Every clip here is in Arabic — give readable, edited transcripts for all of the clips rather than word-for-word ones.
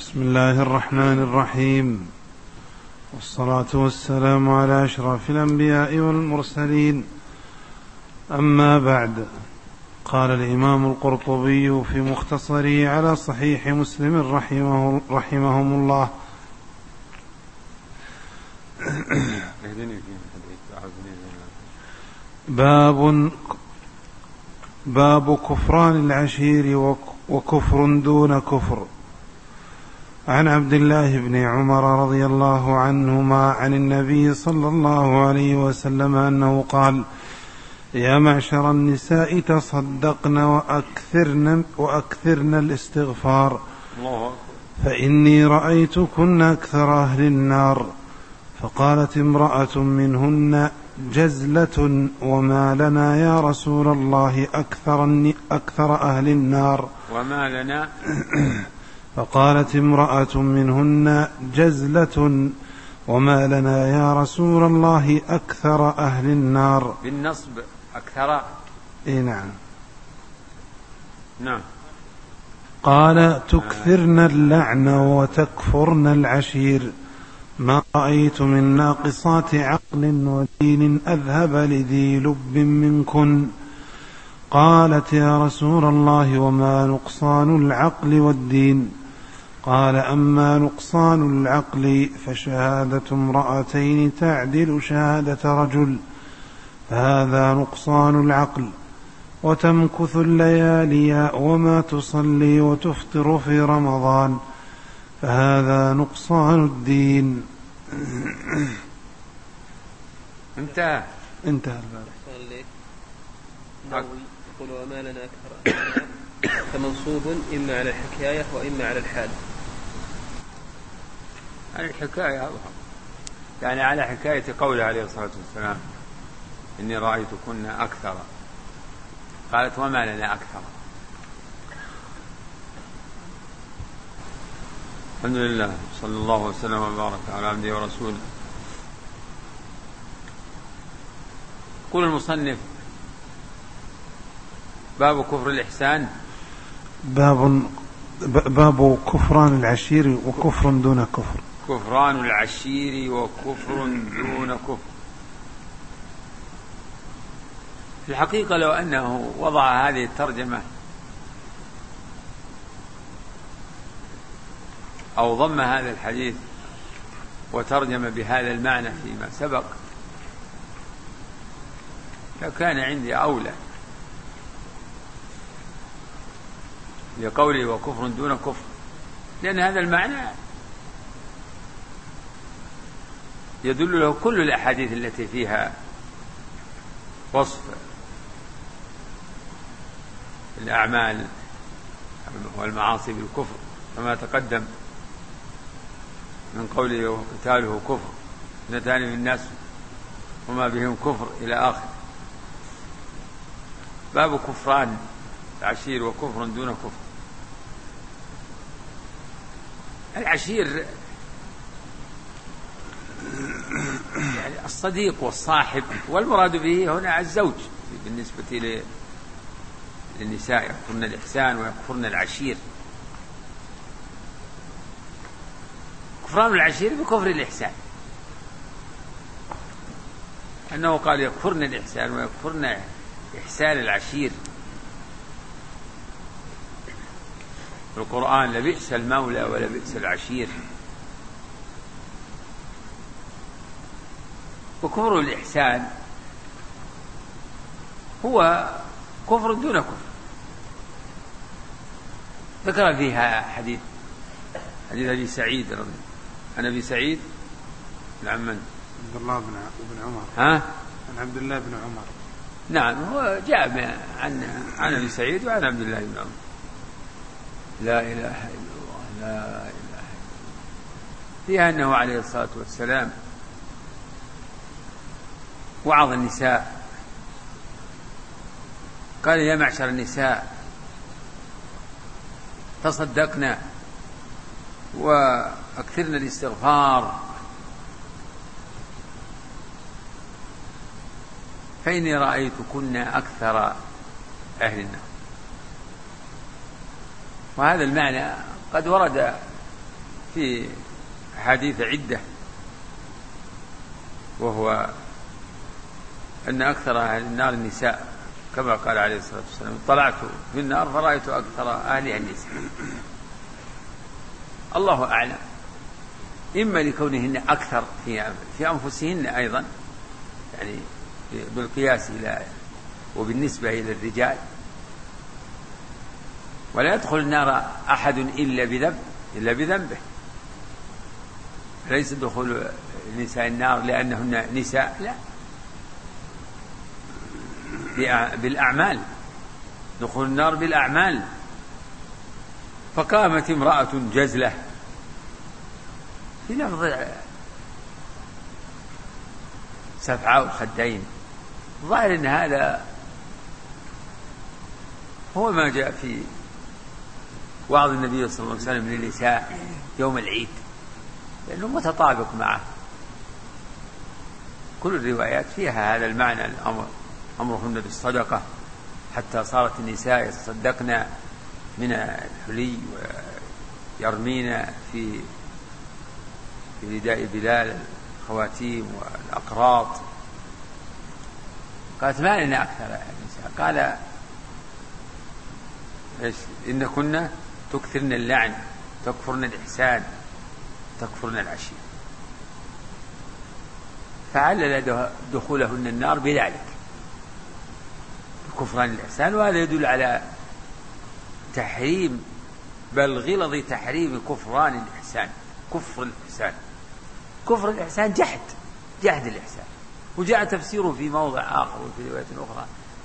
بسم الله الرحمن الرحيم، والصلاة والسلام على أشرف الأنبياء والمرسلين، أما بعد. قال الإمام القرطبي في مختصره على صحيح مسلم رحمهم الله: باب كفران العشير وكفر دون كفر. عن عبد الله بن عمر رضي الله عنهما عن النبي صلى الله عليه وسلم أنه قال: يا معشر النساء تصدقن وأكثرن الاستغفار، فإني رأيتكن أكثر أهل النار. فقالت امرأة منهن: جزلة، وما لنا يا رسول الله أكثر أهل النار؟ وما لنا. فقالت امرأة منهن: جزلة، وما لنا يا رسول الله أكثر أهل النار؟ بالنصب أكثر. نعم. قال: تكثرن اللعن وتكفرن العشير، ما رأيت من ناقصات عقل ودين أذهب لذي لب منكن. قالت: يا رسول الله، وما نقصان العقل والدين؟ قال: أما نقصان العقل فشهادة امرأتين تعدل شهادة رجل، فهذا نقصان العقل. وتمكث الليالي وما تصلي وتفطر في رمضان، فهذا نقصان الدين. انتهى الباب. يقول: وما لنا أكثر فمنصوب إما على الحكاية وإما على الحال. على الحكاية أظهر، يعني على حكاية قوله عليه الصلاة والسلام: إني رأيتكن أكثر. قالت: وما لنا أكثر. الحمد لله، صلى الله وسلم وبارك على عبده ورسوله. يقول المصنف: باب كفر الإحسان. باب كفران العشير وكفر دون كفر. كفران العشير وكفر دون كفر. في الحقيقة لو أنه وضع هذه الترجمة أو ضم هذا الحديث وترجم بهذا المعنى فيما سبق لكان عندي أولى، لقوله وكفر دون كفر، لأن هذا المعنى يدل له كل الأحاديث التي فيها وصف الأعمال والمعاصي بالكفر، كما تقدم من قوله: وقتاله كفر، اثنتان من الناس وما بهم كفر، إلى آخر. باب كفران العشير وكفر دون كفر. العشير يعني الصديق والصاحب، والمراد به هنا الزوج بالنسبة للنساء، يكفرن الإحسان ويكفرن العشير. كفران العشير بكفر الإحسان، أنه قال يكفرن الإحسان ويكفرن إحسان العشير. في القرآن: لبئس المولى ولبئس العشير. وكفر الإحسان هو كفر دون كفر. ذكر فيها حديث أبي سعيد عن أبي سعيد عن من؟ عبد الله بن عمر. عن عبد الله بن عمر. نعم، هو جاء عن أبي سعيد وعن عبد الله بن عمر. لا إله إلا الله، لا إله إلا الله. فيها أنه عليه الصلاة والسلام وعظ النساء، قال: يا معشر النساء تصدقنا وأكثرنا الاستغفار، فإني رأيتكن أكثر أهل النار. وهذا المعنى قد ورد في أحاديث عدة، وهو أن أكثر أهل النار النساء، كما قال عليه الصلاة والسلام: طلعت في النار فرأيت أكثر أهلها النساء. الله أعلم، إما لكونهن أكثر في أنفسهن أيضا، يعني بالقياس وبالنسبة إلى الرجال، ولا يدخل النار أحد إلا بذنبه. ليس دخول نساء النار لأنهن نساء، لا، بالأعمال، دخول النار بالأعمال. فقامت امرأة جزلة، في لفظ سفعاء الخدين، ظاهر أن هذا هو ما جاء في وعظ النبي صلى الله عليه وسلم للنساء يوم العيد، لأنه متطابق معه. كل الروايات فيها هذا المعنى، أمرهن بالصدقة، حتى صارت النساء يتصدقن من الحلي ويرمين في رداء بلال الخواتيم والأقراط. قالت: ما لنا أكثر النساء؟ قال: إن كنا تكثرن اللعن، تكفرن الإحسان، تكفرن العشير. فعلل دخولهن النار بذلك، بكفران الإحسان. وهذا يدل على تحريم، بل غلظ تحريم كفران الإحسان. كفر الإحسان جحد الإحسان. وجاء تفسيره في موضع آخر وفي رواية أخرى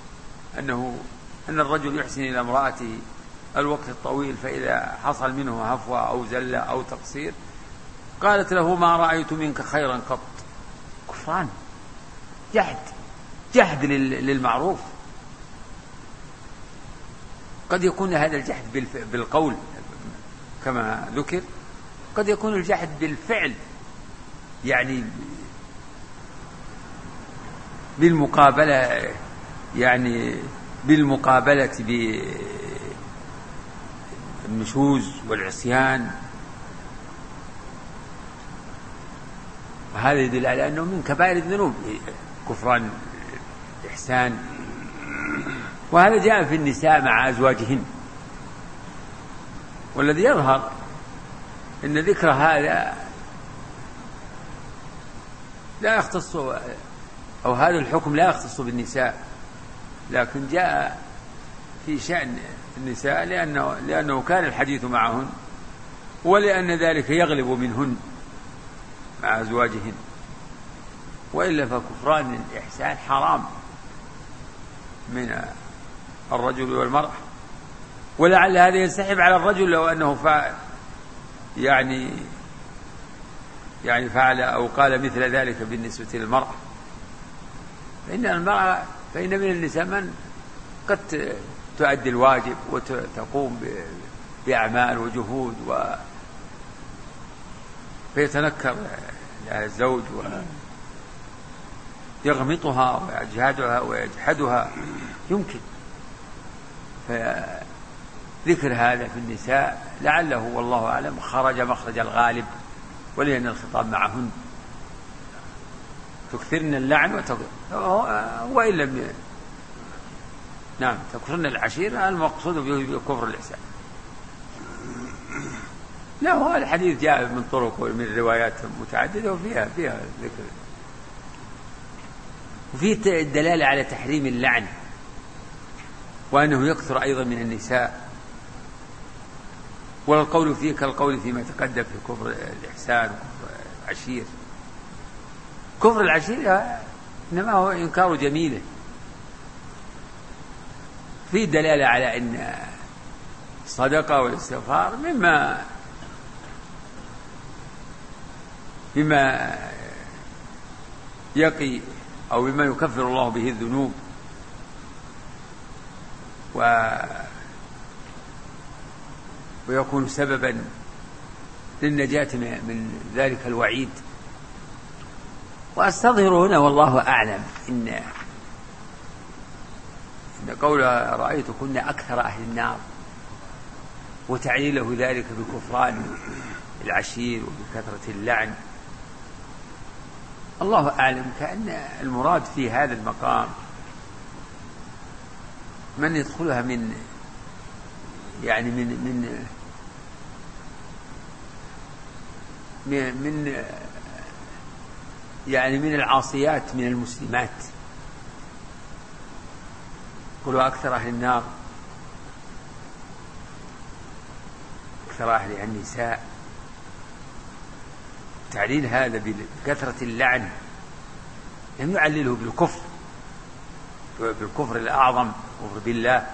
أن الرجل يحسن إلى امرأته الوقت الطويل، فإذا حصل منه هفوة أو زلة أو تقصير قالت له: ما رأيت منك خيرا قط. كفران، جحد للمعروف. قد يكون هذا الجحد بالقول كما ذكر، قد يكون الجحد بالفعل، يعني بالمقابلة، بالنشوز والعصيان. وهذا يدل على أنه من كبائر الذنوب كفران الإحسان. وهذا جاء في النساء مع أزواجهن. والذي يظهر أن ذكر هذا لا يختص، أو هذا الحكم لا يختص بالنساء، لكن جاء في شأن النساء لأنه كان الحديث معهن، ولأن ذلك يغلب منهن مع أزواجهن. وإلا فكفران الإحسان حرام من الرجل والمرأة. ولعل هذا ينسحب على الرجل لو أنه فعل أو قال مثل ذلك بالنسبة للمرأة. فإن من النساء من قد تؤدي الواجب وتقوم بأعمال وجهود فيتنكر لها الزوج ويغمطها ويجحدها يمكن. فذكر هذا في النساء لعله والله أعلم خرج مخرج الغالب، ولأن الخطاب معهن. تكثرن اللعن وإن لم تكثرن العشير، المقصود به كفر الإحسان. لا، هو الحديث جاء من طرق ومن روايات متعددة وفيها ذكر، وفيه الدلالة على تحريم اللعن، وأنه يكثر أيضا من النساء. والقول فيه كالقول فيما تقدم في كفر الإحسان وكفر العشير. كفر العشير إنما هو إنكار جميله. فيه دلالة على أن الصدقة والاستغفار مما يقي أو مما يكفر الله به الذنوب، ويكون سببا للنجاة من ذلك الوعيد. وأستظهر هنا والله أعلم إن قول رأيتكن أكثر أهل النار وتعليله ذلك بكفران العشير وبكثرة اللعن. الله أعلم، كأن المراد في هذا المقام من يدخلها من يعني من العاصيات من المسلمات. قلوا أكثر أهل النار أكثر أهلها النساء. تعليل هذا بكثرة اللعن لم يعلله بالكفر الأعظم، كفر بالله،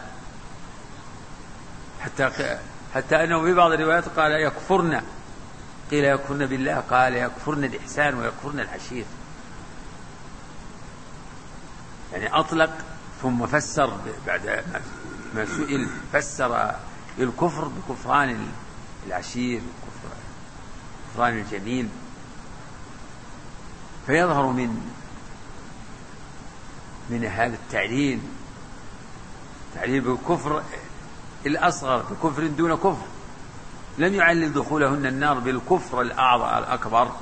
حتى أنه في بعض الروايات قال يكفرن، قيل يكفرن بالله، قال يكفرن الإحسان ويكفرن العشير. يعني أطلق ثم فسر بعد ما سئل، فسر الكفر بكفران العشير وكفران الجميل. فيظهر من هذا التعليل بالكفر الأصغر، بكفر دون كفر، لم يعلل دخولهن النار بالكفر الأعظم الأكبر.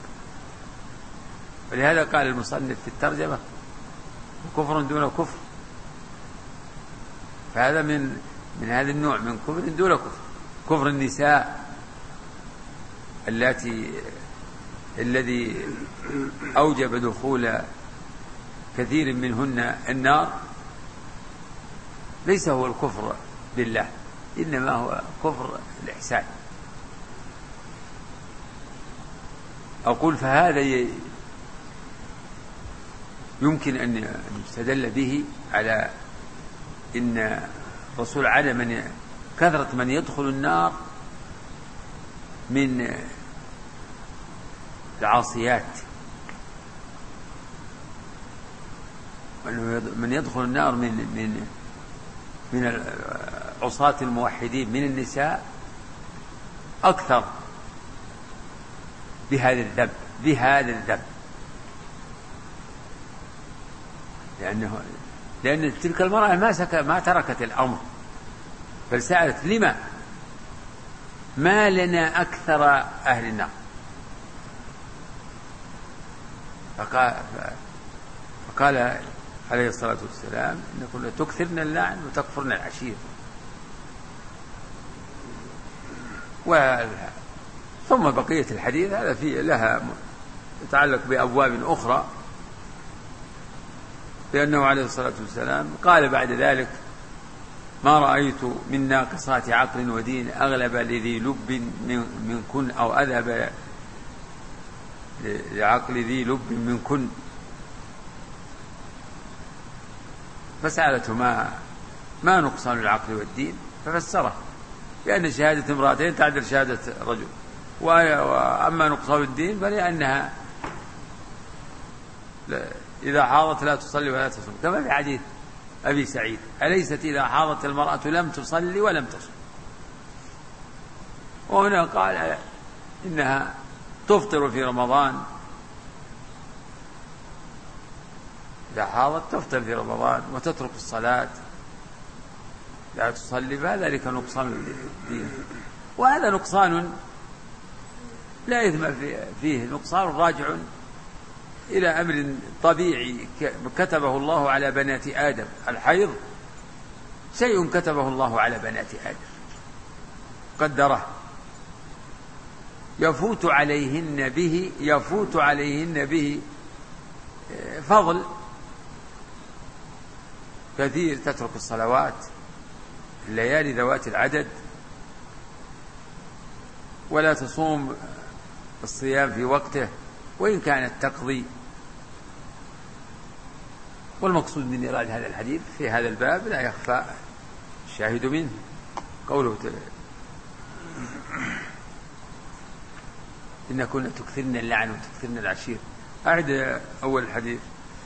ولهذا قال المصنف في الترجمة كفر دون كفر. فهذا من هذا النوع، من كفر دون كفر. كفر النساء الذي أوجب دخول كثير منهن النار ليس هو الكفر بالله، إنما هو كفر الإحسان. أقول فهذا يمكن أن يستدل به على إن الرسول علم كثرة من يدخل النار من العاصيات، من يدخل النار من عصاة الموحدين من النساء أكثر بهذا الذنب، لأن تلك المرأة ما تركت الأمر، بل سألت لما ما لنا أكثر أهل النار. فقال عليه الصلاة والسلام إنكم تكثرن اللعن وتكفرن العشير. ثم بقية الحديث هذا فيه لها يتعلق بأبواب أخرى، لأنه عليه الصلاة والسلام قال بعد ذلك ما رأيت من ناقصات عقل ودين أغلب لذي لب منكن أو أذهب لعقل ذي لب منكن. فسألته ما نقصان العقل والدين، ففسره بأن شهادة امرأتين تعدل شهادة رجل، وأما نقصان الدين فلأنها إذا حاضت لا تصلي ولا تصوم، كما في حديث أبي سعيد أليست إذا حاضت المرأة لم تصلي ولم تصوم. وهنا قال إنها تفطر في رمضان، إذا حاضت تفطر في رمضان وتترك الصلاة لا تصلي، فذلك نقصان الدين. وهذا نقصان لا إثم فيه، نقصان راجع إلى أمر طبيعي كتبه الله على بنات آدم. الحيض شيء كتبه الله على بنات آدم قدره، يفوت عليهن به فضل كثير، تترك الصلوات الليالي ذوات العدد، ولا تصوم الصيام في وقته وإن كانت تقضي. والمقصود من إيراد هذا الحديث في هذا الباب لا يخفى الشاهد منه قوله إن كنا تكثرن اللعن وتكثرن العشير. أعد أول الحديث،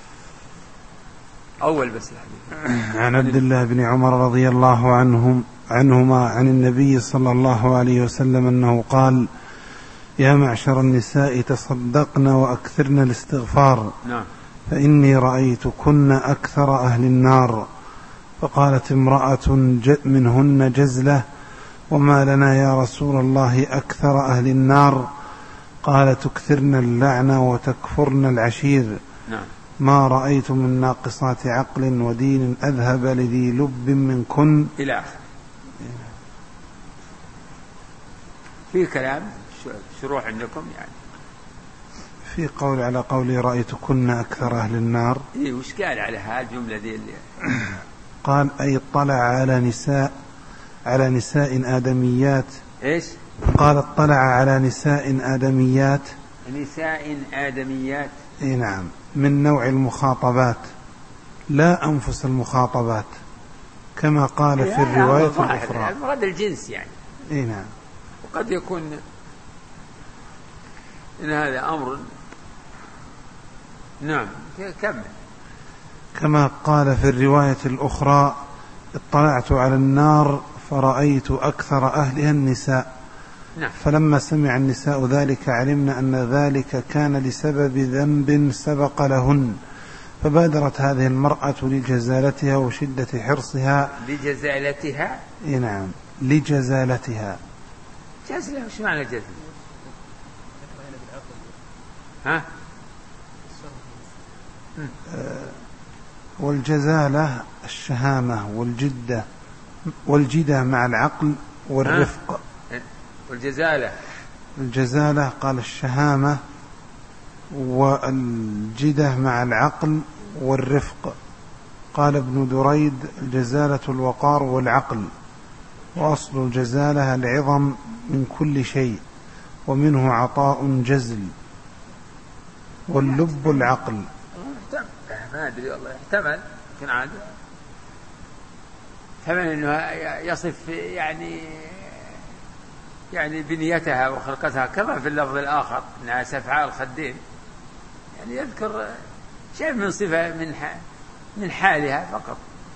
أول بس الحديث. عن عبد الله بن عمر رضي الله عنهما عن النبي صلى الله عليه وسلم أنه قال: يا معشر النساء تصدقن وأكثرن الاستغفار، فإني رأيتكن أكثر أهل النار. فقالت امرأة منهن جزلة: وما لنا يا رسول الله أكثر أهل النار؟ قال تكثرن اللعنة وتكفرن العشير. نعم. ما رأيت من ناقصات عقل ودين أذهب لذي لب منكن إلى آخر. في كلام شروح عندكم يعني في قول على قولي رأيتكن أكثر أهل النار. إيه وش قال على هالجملة دي اللي قال أي اطلع على نساء آدميات. إيش؟ قال اطلع على نساء آدميات. نساء آدميات. إيه نعم، من نوع المخاطبات لا أنفس المخاطبات كما قال في الرواية الأخرى. المراد الجنس يعني. إيه نعم. وقد يكون إن هذا أمر. نعم كمل. كما قال في الرواية الأخرى اطلعت على النار فرأيت أكثر أهلها النساء. نعم. فلما سمع النساء ذلك علمنا أن ذلك كان لسبب ذنب سبق لهن، فبادرت هذه المرأة لجزالتها وشدة حرصها. لجزالتها؟ إيه نعم، لجزالتها. جزلة وش معنى جزلة؟ ها؟ والجزالة الشهامة والجدة مع العقل والرفق. الجزالة قال الشهامة والجدة مع العقل والرفق. قال ابن دريد الجزالة الوقار والعقل، وأصل الجزالة العظم من كل شيء، ومنه عطاء جزل، واللب العقل. ما أدري والله، احتمل يمكن عاد احتمل أنه يصف يعني بنيتها وخلقتها كما في اللفظ الآخر أنها سفعاء الخدين، يعني يذكر شيء من صفة من حالها فقط،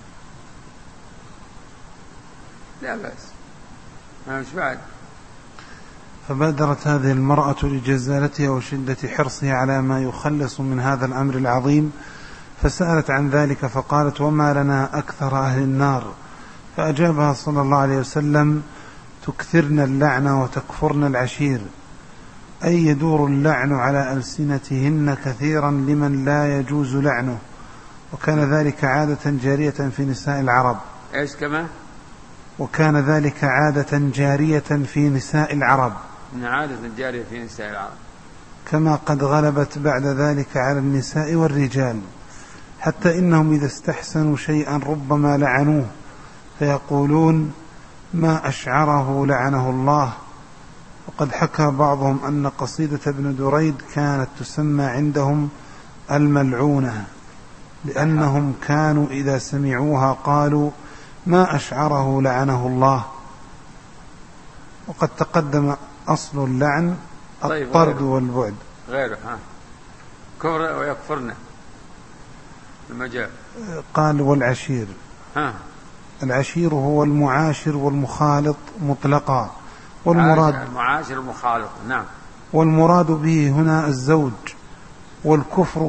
لا بأس. ما مش بعد. فبادرت هذه المرأة لجزالتها وشدة حرصها على ما يخلص من هذا الأمر العظيم، فسألت عن ذلك فقالت وما لنا أكثر أهل النار؟ فأجابها صلى الله عليه وسلم تكثرن اللعنة وتكفرن العشير، أي يدور اللعن على ألسنتهن كثيرا لمن لا يجوز لعنه، وكان ذلك عادة جارية في نساء العرب. إيش كمان؟ وكان ذلك عادة جارية في نساء العرب. عادة جارية في نساء العرب، كما قد غلبت بعد ذلك على النساء والرجال، حتى إنهم إذا استحسنوا شيئا ربما لعنوه، فيقولون ما أشعره لعنه الله. وقد حكى بعضهم أن قصيدة ابن دريد كانت تسمى عندهم الملعونة، لأنهم كانوا إذا سمعوها قالوا ما أشعره لعنه الله. وقد تقدم أصل اللعن الطرد والبعد. غيره كفر ويكفرنا المجال. قال والعشير. العشير هو المعاشر والمخالط مطلقا، والمراد المعاشر المخالط. نعم. والمراد به هنا الزوج، والكفر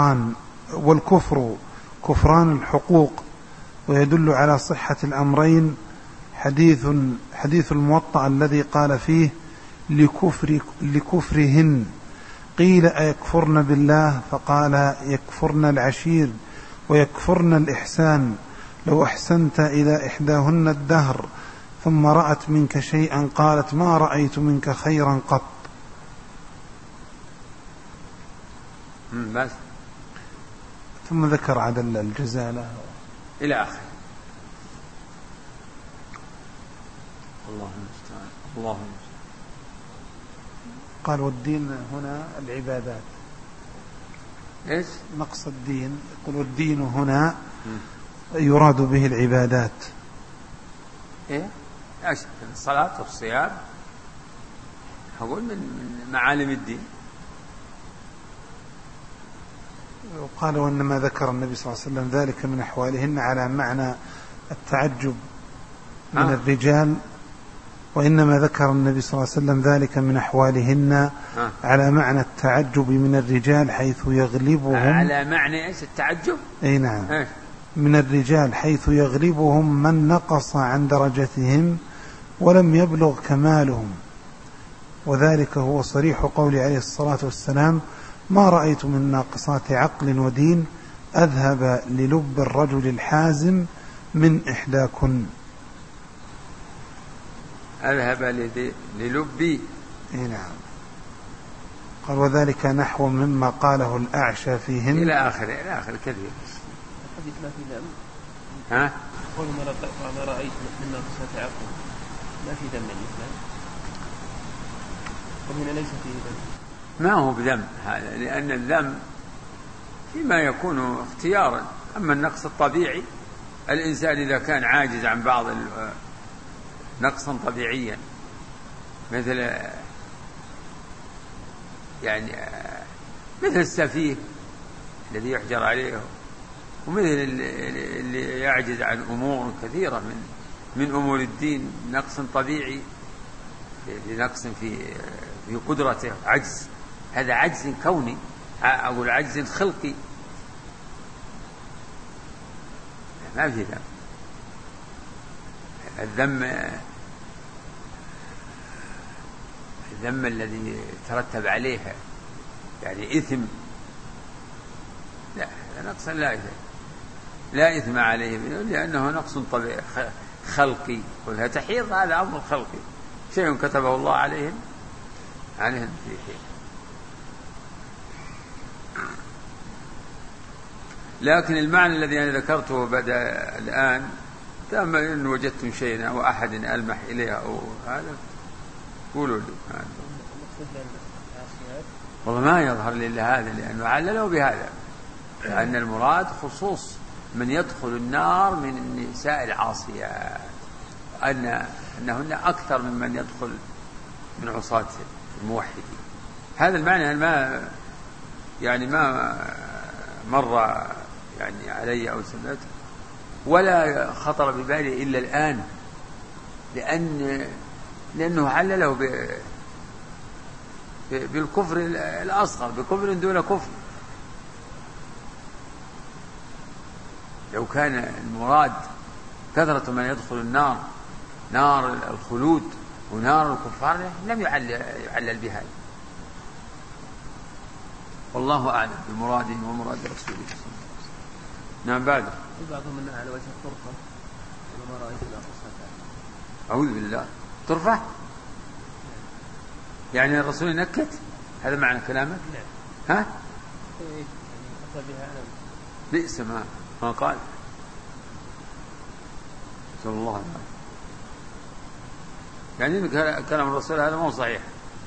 كفران الحقوق. ويدل على صحة الأمرين حديث الموطأ الذي قال فيه لكفرهن، قيل أيكفرن بالله؟ فقال يكفرن العشير ويكفرن الإحسان، لو أحسنت إلى إحداهن الدهر ثم رأت منك شيئا قالت ما رأيت منك خيرا قط. بس. ثم ذكر عدل الجزالة إلى آخر. الله المستعان. الله المستعان. قال والدين هنا العبادات. إيش؟ نقص الدين. يقول والدين هنا يراد به العبادات. إيه؟ الصلاة والصيام، أقول من معالم الدين. وقال وإنما ذكر النبي صلى الله عليه وسلم ذلك من أحوالهن على معنى التعجب من الرجال، وإنما ذكر النبي صلى الله عليه وسلم ذلك من أحوالهن على معنى التعجب من الرجال حيث يغلبهم. على معنى إيش التعجب؟ أي نعم. من الرجال حيث يغلبهم من نقص عن درجتهم ولم يبلغ كمالهم، وذلك هو صريح قول عليه الصلاة والسلام: ما رأيت من ناقصات عقل ودين أذهب للب الرجل الحازم من إحداكن. أذهب للبي. نعم. قال: وذلك نحو مما قاله الأعشى فيهن إلى آخر كثير. الحديث ما في دم. ها؟ قول ما رأيت من ناقصات عقل ما في دم الإسلام. وهنا ليس فيه دم. ما هو بدم هذا، لأن الدم فيما يكون اختيارا. أما النقص الطبيعي، الإنسان إذا كان عاجز عن بعض نقصا طبيعيا، مثل السفيه الذي يحجر عليه، ومثل اللي يعجز عن أمور كثيرة من أمور الدين، نقص طبيعي لنقص في قدرته، عجز، هذا عجز كوني أو العجز الخلقي، ما في ذا. الذم الذي ترتب عليها يعني إثم، لا، هذا نقص لا إثم عليه لأنه نقص طبيعي خلقي، قلها تحيض، هذا أمر خلقي، شيء كتبه الله عليهم في حين. لكن المعنى الذي أنا ذكرته بدأ الآن، تأمل إن وجدتم شيئا أو أحد ألمح إليها أو هذا قولوا لي. والله ما يظهر لي إلا هذا، لأنه عللوا بهذا، لأن المراد خصوص من يدخل النار من النساء العاصيات، أنهن أكثر ممن يدخل من عصاة الموحدين. هذا المعنى ما مر علي أو سمعت ولا خطر ببالي إلا الآن، لأنه علله بالكفر الأصغر، بكفر دون كفر. لو كان المراد كثرة من يدخل النار، نار الخلود ونار الكفار، لم يعلل بهذا. والله أعلم بمراده ومراد رسوله صلى الله عليه وسلم. نعم. بعد بعضهم منها على وجه الطرفة، وما رأيت لا قصة. أعوذ بالله، طرفة يعني الرسول ينكت، هذا معنى كلامك؟ نعم. ها؟ أصل بها ألم. بئس ما قال صلى الله عليه وسلم، يعني كلام الرسول هذا مو صحيح.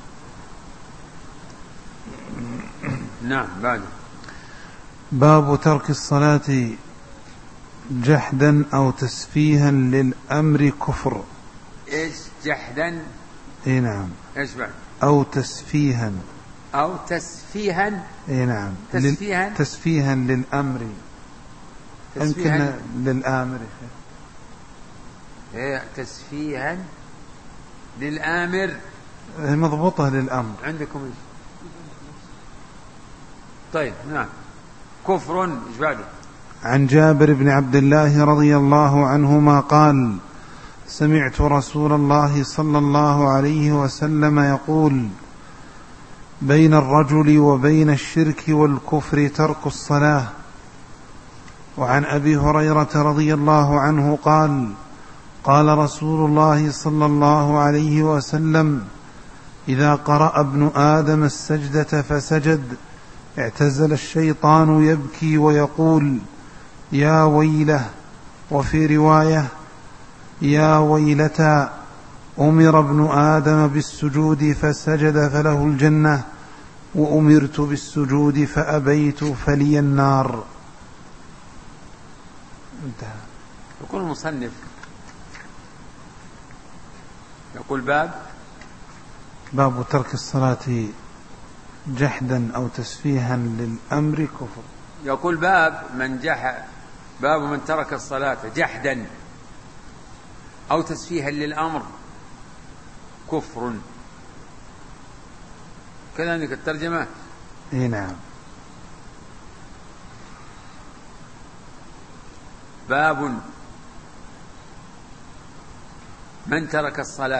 نعم. بعد باب ترك الصلاة جحدا أو تسفيها للأمر كفر. إيش جحدا؟ إيه نعم. إيش بعد؟ أو تسفيها. إيه نعم. تسفيها للأمر. يمكن للآمر. إيه تسفيها للآمر، مضبوطة للأمر عندكم إيش؟ طيب. نعم. كفر. إيش بعده؟ عن جابر بن عبد الله رضي الله عنهما قال: سمعت رسول الله صلى الله عليه وسلم يقول: بين الرجل وبين الشرك والكفر ترك الصلاة. وعن أبي هريرة رضي الله عنه قال: قال رسول الله صلى الله عليه وسلم: إذا قرأ ابن آدم السجدة فسجد اعتزل الشيطان يبكي ويقول: يا ويله، وفي رواية: يا ويلتى، أمر ابن آدم بالسجود فسجد فله الجنة، وأمرت بالسجود فأبيت فلي النار. انتهى. يقول المصنف، يقول باب ترك الصلاة جحدا أو تسفيها للأمر كفر. يقول باب من ترك الصلاة جحدا أو تسفيها للأمر كفر. كذلك الترجمة. إيه نعم. باب من ترك الصلاة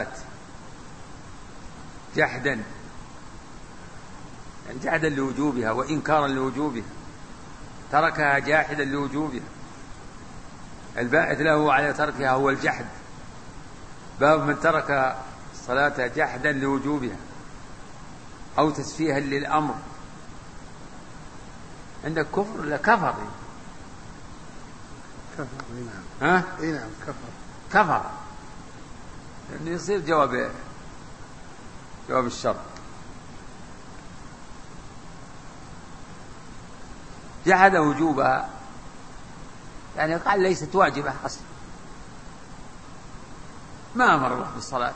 جحدا، يعني جحدا لوجوبها وإنكارا لوجوبها، تركها جاحدا لوجوبها، الباعث له على تركها هو الجحد. باب من ترك الصلاة جحدا لوجوبها أو تسفيها للأمر. عندك كفر لا كفر؟ كفر نعم. ها؟ اي نعم كفر لأنه يصير جواب الشرط. جحد وجوبها يعني قال ليست واجبة أصلا، ما أمر الله بالصلاة.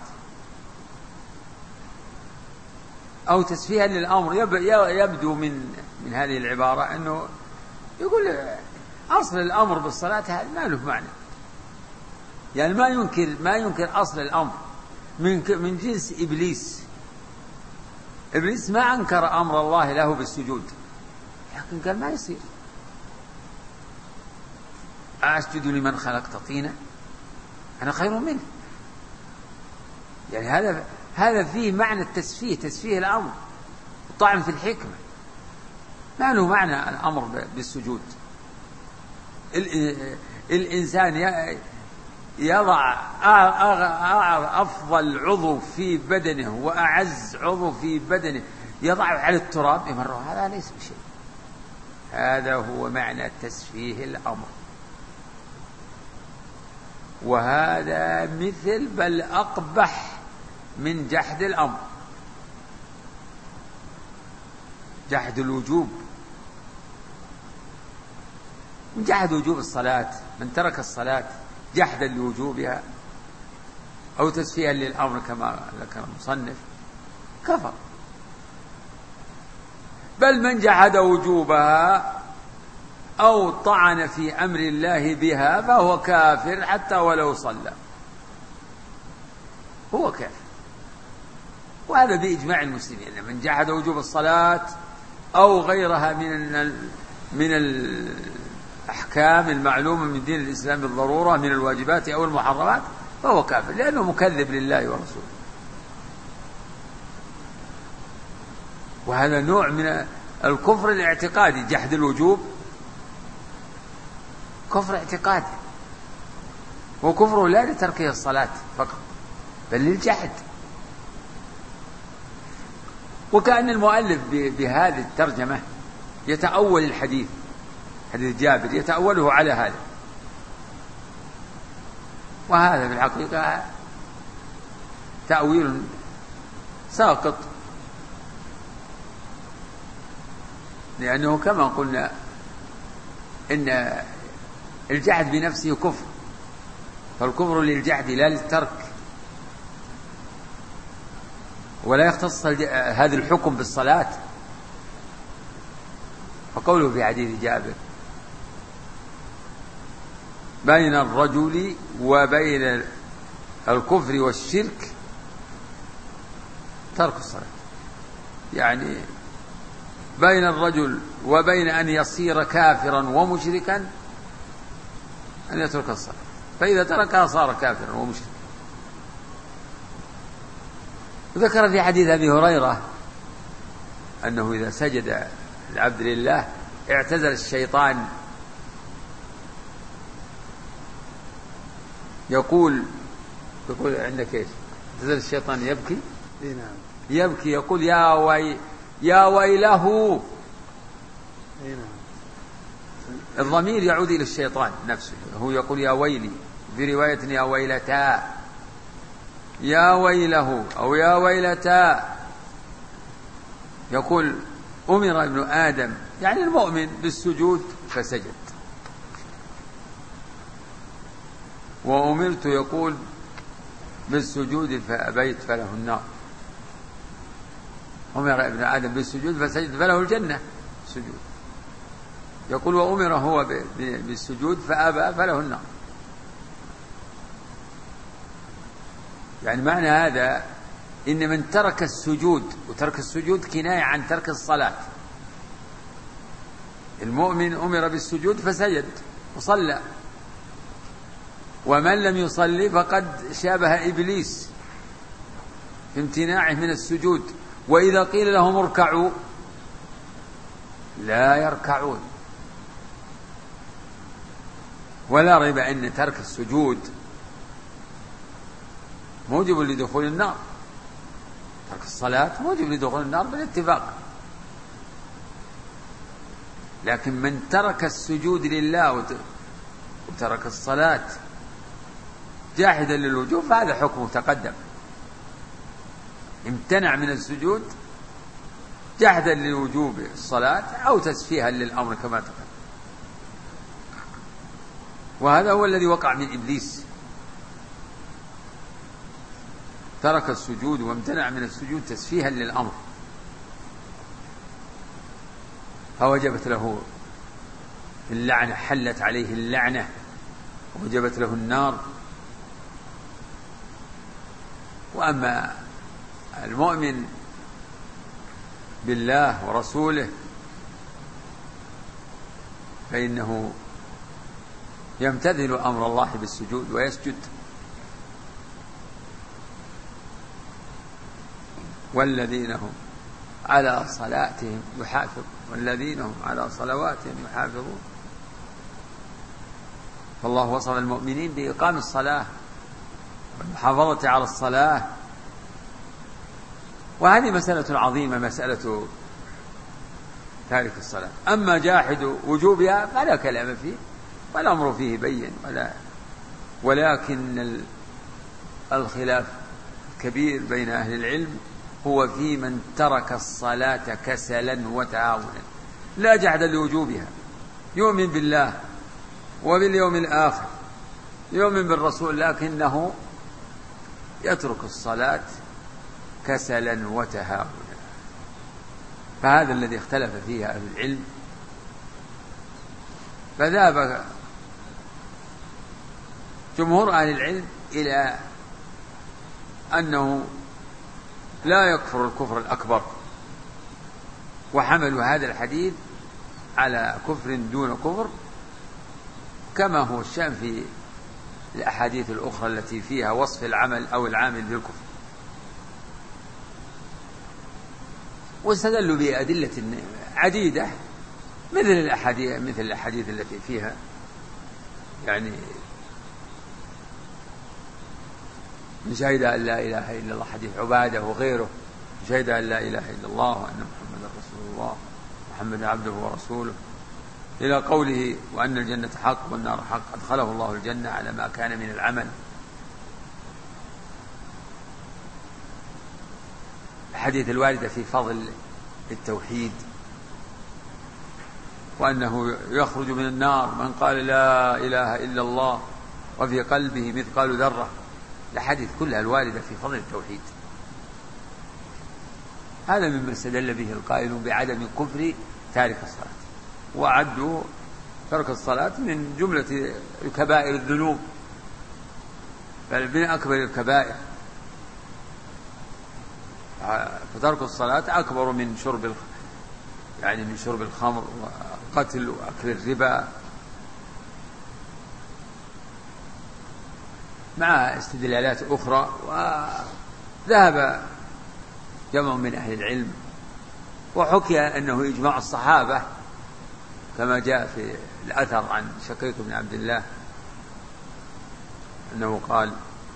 أو تسفيها للأمر، يبدو من هذه العبارة أنه يقول أصل الأمر بالصلاة هذا ما له معنى، يعني ما ينكر أصل الأمر من جنس إبليس. إبليس ما أنكر أمر الله له بالسجود، لكن قال ما يصير، أسجد لمن خلقت طينا أنا خير منه. يعني هذا فيه معنى التسفيه، تسفيه الأمر، الطعن في الحكمة. ما له معنى الأمر بالسجود. الإنسان يضع أفضل عضو في بدنه وأعز عضو في بدنه يضعه على التراب يمره، هذا ليس بشيء. هذا هو معنى تسفيه الأمر، وهذا مثل بل أقبح من جحد الأمر، جحد الوجوب. من جحد وجوب الصلاة، من ترك الصلاة جحدا لوجوبها أو تسفيها للأمر كما ذكر المصنف كفر. بل من جحد وجوبها أو طعن في أمر الله بها فهو كافر حتى ولو صلى، هو كافر. وهذا بإجماع المسلمين، من جحد وجوب الصلاة أو غيرها من الأحكام المعلومة من دين الإسلام بالضرورة من الواجبات أو المحرمات فهو كافر، لأنه مكذب لله ورسوله. وهذا نوع من الكفر الاعتقادي. جحد الوجوب كفر اعتقادي، وكفره لا لتركه الصلاة فقط بل للجحد. وكأن المؤلف بهذه الترجمة يتأول الحديث، حديث جابر، يتأوله على هذا، وهذا في الحقيقة تأويل ساقط، لأنه كما قلنا إن الجحد بنفسه كفر، فالكفر للجحد لا للترك، ولا يختص هذا الحكم بالصلاة. فقوله في حديث جابر بين الرجل وبين الكفر والشرك ترك الصلاة، يعني بين الرجل وبين أن يصير كافرا ومشركا أن يترك الصلاة، فإذا تركها صار كافرا ومشركا. وذكر في حديث أبي هريرة أنه إذا سجد العبد لله اعتزل الشيطان، يقول عندك ايش؟ اعتزل الشيطان يبكي، يبكي يقول يا ويله. الضمير يعود إلى الشيطان نفسه، هو يقول يا ويلي، في رواية يا ويلتا، يا ويله أو يا ويلتا. يقول أمر ابن آدم يعني المؤمن بالسجود فسجد، وأمرت يقول بالسجود فأبيت فله النار. أمر ابن آدم بالسجود فسجد فله الجنة السجود، يقول وأمر هو بالسجود فأبى فله النار. يعني معنى هذا إن من ترك السجود، وترك السجود كناية عن ترك الصلاة. المؤمن أمر بالسجود فسجد وصلى، ومن لم يصلي فقد شابه إبليس في امتناعه من السجود. وإذا قيل لهم اركعوا لا يركعون. ولا ريب أن ترك السجود موجب لدخول النار. ترك الصلاة موجب لدخول النار بالاتفاق. لكن من ترك السجود لله وترك الصلاة جاحدا للوجوب فهذا حكمه تقدم. امتنع من السجود جاحدا لوجوب الصلاة أو تسفيها للأمر كما تقدم. وهذا هو الذي وقع من إبليس، ترك السجود وامتنع من السجود تسفيها للأمر، فوجبت له اللعنة، حلت عليه اللعنة ووجبت له النار. وأما المؤمن بالله ورسوله فإنه يمتثل أمر الله بالسجود ويسجد. والذين هم على صلاتهم يحافظون والذين هم على صلواتهم يحافظون. فالله وصف المؤمنين بإقام الصلاة والمحافظة على الصلاة. وهذه مسألة عظيمة، مسألة تارك الصلاة. أما جاحد وجوبها فلا كلام فيه والأمر فيه بين، ولكن الخلاف كبير بين أهل العلم هو في من ترك الصلاة كسلا وتهاونا لا جحد لوجوبها، يؤمن بالله وباليوم الآخر، يؤمن بالرسول، لكنه يترك الصلاة كسلا وتهاونا. فهذا الذي اختلف فيه أهل العلم. فذهب جمهور أهل العلم إلى أنه لا يكفر الكفر الأكبر، وحملوا هذا الحديث على كفر دون كفر، كما هو الشأن في الأحاديث الأخرى التي فيها وصف العمل أو العامل بالكفر. واستدلوا بأدلة عديدة مثل الأحاديث التي فيها يعني من شهد أن لا إله إلا الله، حديث عبادة وغيره، من شهد أن لا إله إلا الله وأن محمدا رسول الله محمد عبده ورسوله، إلى قوله وأن الجنة حق والنار حق أدخله الله الجنة على ما كان من العمل. الحديث الواردة في فضل التوحيد، وأنه يخرج من النار من قال لا إله إلا الله وفي قلبه مثقال ذرة. الحديث كلها الواردة في فضل التوحيد. هذا مما استدل به القائل بعدم كفر تارك الصلاة، وعدوا ترك الصلاة من جملة الكبائر الذنوب، بل من أكبر الكبائر. فترك الصلاة أكبر من شرب الخمر وقتل وأكل الربا، مع استدلالات أخرى. وذهب جمع من أهل العلم، وحكي أنه إجماع الصحابة كما جاء في الأثر عن شقيق بن عبد الله أنه قال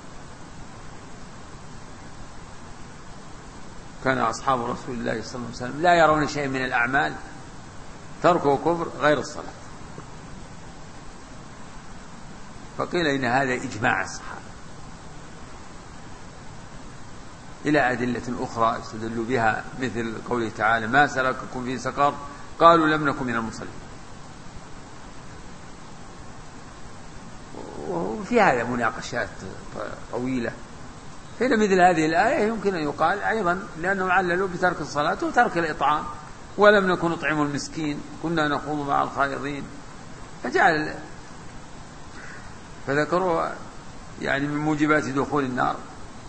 كان أصحاب رسول الله صلى الله عليه وسلم لا يرون شيء من الأعمال تركه كفر غير الصلاة. فقيل إن هذا إجماع الصحابة، إلى أدلة أخرى استدلوا بها مثل قوله تعالى ما سلككم في سقر قالوا لم نكن من المصلين. وفي هذا مناقشات طويلة. فإن مثل هذه الآية يمكن أن يقال أيضا لأنهم عللوا بترك الصلاة وترك الإطعام، ولم نكن نطعم المسكين كنا نخوض مع الخائضين، فذكروا يعني من موجبات دخول النار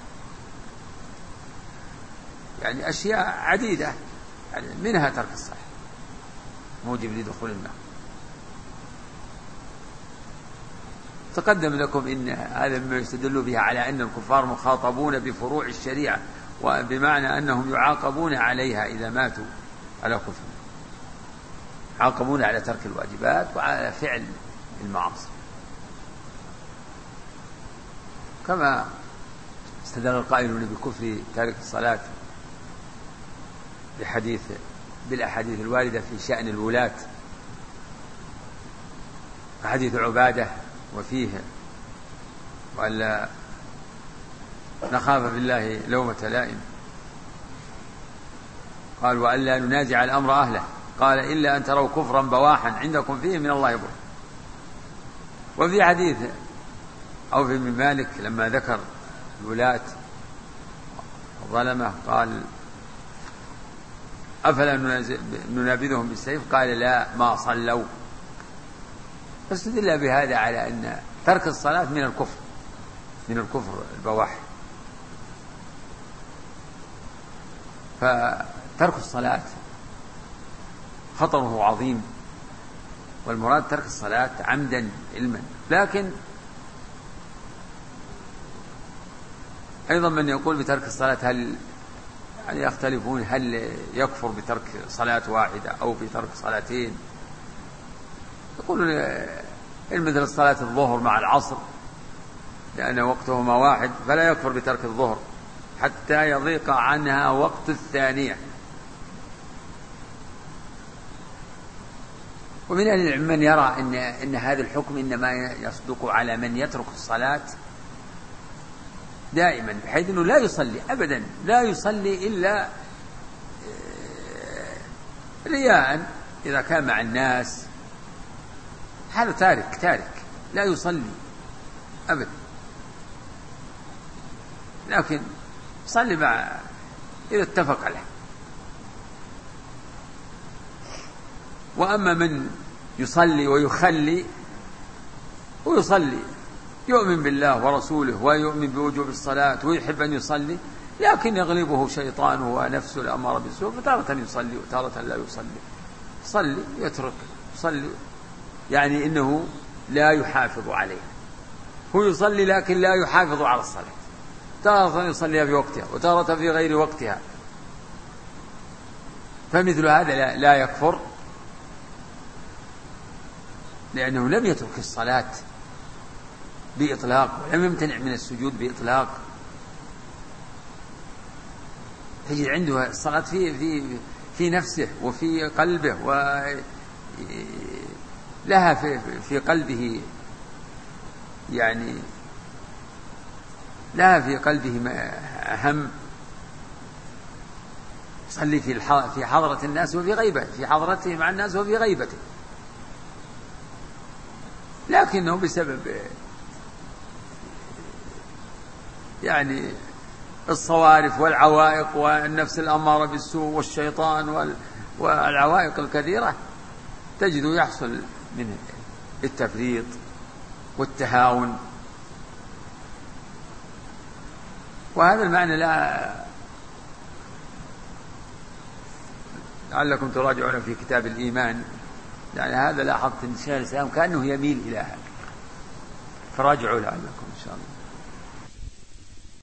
يعني أشياء عديدة، يعني منها ترك الصلاة موجب لدخول النار. تقدم لكم إن هذا مما يستدل به على أن الكفار مخاطبون بفروع الشريعة، وبمعنى أنهم يعاقبون عليها إذا ماتوا على كفر، يعاقبون على ترك الواجبات وعلى فعل المعاصي، كما استدل القائلون بكفر تارك الصلاة بالأحاديث الواردة في شأن الولاة، حديث عبادة وفيه وألا نخاف بالله لومة لائم، قال وألا ننازع الأمر أهله، قال إلا أن تروا كفرا بواحا عندكم فيه من الله برهان. وفي حديث عوف بن مالك لما ذكر الولاة الظلمة قال أفلا ننابذهم بالسيف، قال لا ما صلوا. فاستدل بهذا على أن ترك الصلاة من الكفر البواح. فترك الصلاة خطره عظيم، والمراد ترك الصلاة عمدا علما. لكن أيضا من يقول بترك الصلاة هل يعني يختلفون، هل يكفر بترك صلاة واحدة أو بترك صلاتين؟ يقول مثل الصلاة الظهر مع العصر لأن وقتهما واحد فلا يكفر بترك الظهر حتى يضيق عنها وقت الثانية. ومن أهل العلم من يرى إن هذا الحكم إنما يصدق على من يترك الصلاة دائما، بحيث أنه لا يصلي أبدا، لا يصلي إلا رياء إذا كان مع الناس، هذا تارك لا يصلي أبدا، لكن صلي مع إذا اتفق عليه. وأما من يصلي ويخلي ويصلي يؤمن بالله ورسوله ويؤمن بوجوب الصلاة ويحب أن يصلي، لكن يغلبه شيطانه ونفسه الأمارة بالسوء، فتارة يصلي وتارة لا يصلي، صلي يترك صلي، يعني إنه لا يحافظ عليه، هو يصلي لكن لا يحافظ على الصلاة، تارة يصليها في وقتها وتارة في غير وقتها، فمثل هذا لا يكفر، لأنه لم يترك الصلاة بإطلاق ولم يمتنع من السجود بإطلاق. تجد عنده الصلاة في نفسه وفي قلبه، ولها في قلبه، يعني لها في قلبه أهم، يصلي في حضرة الناس وفي غيبته، في حضرته مع الناس وفي غيبته، لكنه بسبب يعني الصوارف والعوائق والنفس الأمارة بالسوء والشيطان والعوائق الكثيرة تجد يحصل من التفريط والتهاون. وهذا المعنى لعلكم تراجعون في كتاب الإيمان، يعني هذا لاحظت أن شيخ الإسلام كأنه يميل إلى هذا، فراجعوا لعلكم إن شاء الله.